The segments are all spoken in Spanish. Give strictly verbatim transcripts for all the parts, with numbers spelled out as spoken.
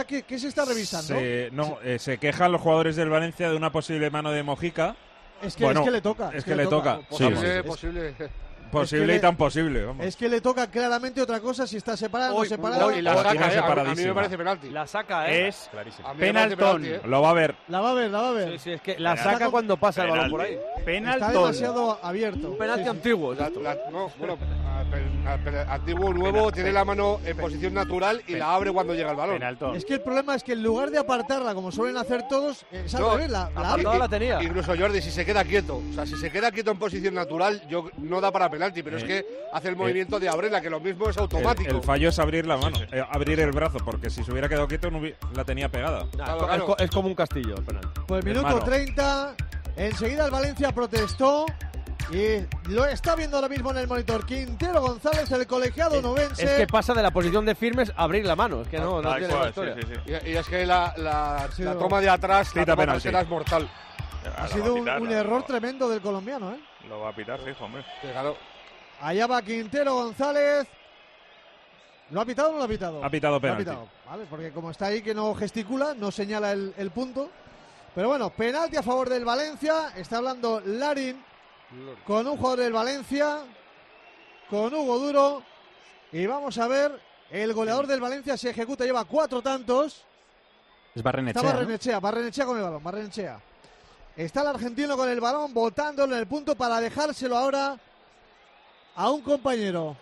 ¿Qué, qué se está revisando? Se, no, eh, se quejan los jugadores del Valencia de una posible mano de Mojica. Es que, bueno, es que le toca. Es, es que, que le toca. toca. Posible, sí. posible. Posible es que y le, tan posible. Vamos. Es que le toca claramente otra cosa si está separado o no separado. Hoy la saca, eh, a, a mí me parece penalti. La saca, ¿eh? Es penaltón. penaltón. Eh. Lo va a ver. La va a ver, la va a ver. Sí, sí, es que la Penalti. saca cuando pasa el balón por ahí. Penaltón. Está demasiado abierto. Un penalti Sí, sí. antiguo. La, la, no, bueno, a, a, a, antiguo nuevo tiene la mano en posición natural y la abre cuando llega el balón. Penaltón. Es que el problema es que en lugar de apartarla como suelen hacer todos, es al No, revés, la, la abre. apartada la tenía. Incluso Jordi, si se queda quieto, o sea, si se queda quieto en posición natural, yo no da para penalti, pero Eh, es que hace el movimiento de abrirla, que lo mismo es automático. El, el fallo es abrir la mano, eh, abrir el brazo, porque si se hubiera quedado quieto no hubi- la tenía pegada. Nah, Claro, es, claro. co- es como un castillo el penalti. Pues minuto Hermano. treinta. Enseguida el Valencia protestó. Y lo está viendo ahora mismo en el monitor Quintero González, el colegiado Es, nubense. es que pasa de la posición de firmes a abrir la mano. Es que no, no Tal tiene cual, más historia. sí, sí, sí. Y, y es que la, la, Sí, la no. toma de atrás, la Cita toma penalti. trasera es mortal. ha Lo sido va a un, pitar, un lo- error tremendo del colombiano, ¿eh? Lo va a pitar, fijo, hombre. Claro. Allá va Quintero González. ¿Lo ha pitado o no lo ha pitado? Ha pitado Lo ha penalti. pitado, ¿vale? Porque como está ahí que no gesticula, no señala el, el punto. Pero bueno, penalti a favor del Valencia. Está hablando Larin con un jugador del Valencia, con Hugo Duro. Y vamos a ver, el goleador del Valencia se ejecuta, lleva cuatro tantos. Es Barrenechea, Está ¿no? Barrenechea, Barrenechea con el balón, Barrenechea. Está el argentino con el balón, botándolo en el punto para dejárselo ahora a un compañero.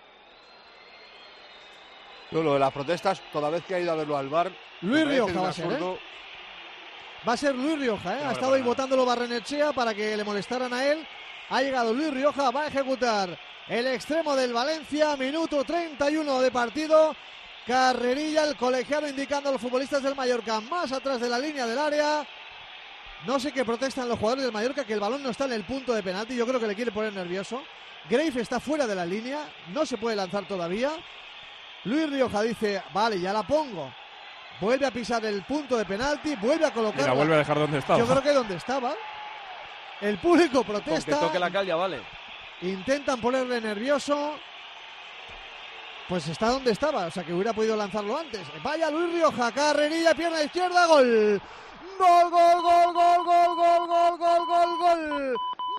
No, lo de las protestas, toda vez que ha ido a verlo al bar. Luis me parece Rioja un va a ser, absurdo. ¿eh? Va a ser Luis Rioja, ¿eh? Ha estado ahí botándolo Barrenechea para que le molestaran a él. Ha llegado Luis Rioja, va a ejecutar el extremo del Valencia, minuto treinta y uno de partido. Carrerilla, el colegiado indicando a los futbolistas del Mallorca más atrás de la línea del área. No sé qué protestan los jugadores del Mallorca, que el balón no está en el punto de penalti. Yo creo que le quiere poner nervioso. Grave está fuera de la línea, no se puede lanzar todavía. Luis Rioja dice, vale, ya la pongo. Vuelve a pisar el punto de penalti, vuelve a Y colocarla. la vuelve a dejar donde estaba. Yo creo que donde estaba. El público Con que protesta. toque la cal ya vale. Intentan ponerle nervioso. Pues está donde estaba, o sea que hubiera podido lanzarlo antes. Vaya Luis Rioja, carrerilla, pierna izquierda, gol. Gol, gol, gol, gol, gol, gol, gol, gol, gol, gol.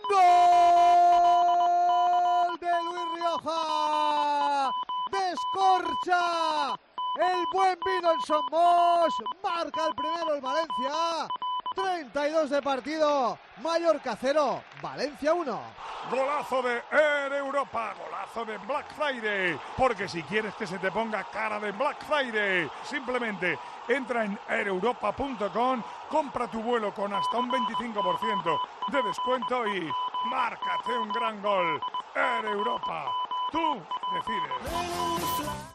Gol de Luis Rioja. Descorcha el buen vino en Somos. Marca el primero el Valencia. treinta y dos de partido. Mallorca cero, Valencia uno. Golazo de Air Europa, golazo de Black Friday, porque si quieres que se te ponga cara de Black Friday, simplemente entra en air europa punto com, compra tu vuelo con hasta un veinticinco por ciento de descuento y márcate un gran gol. Air Europa, tú decides.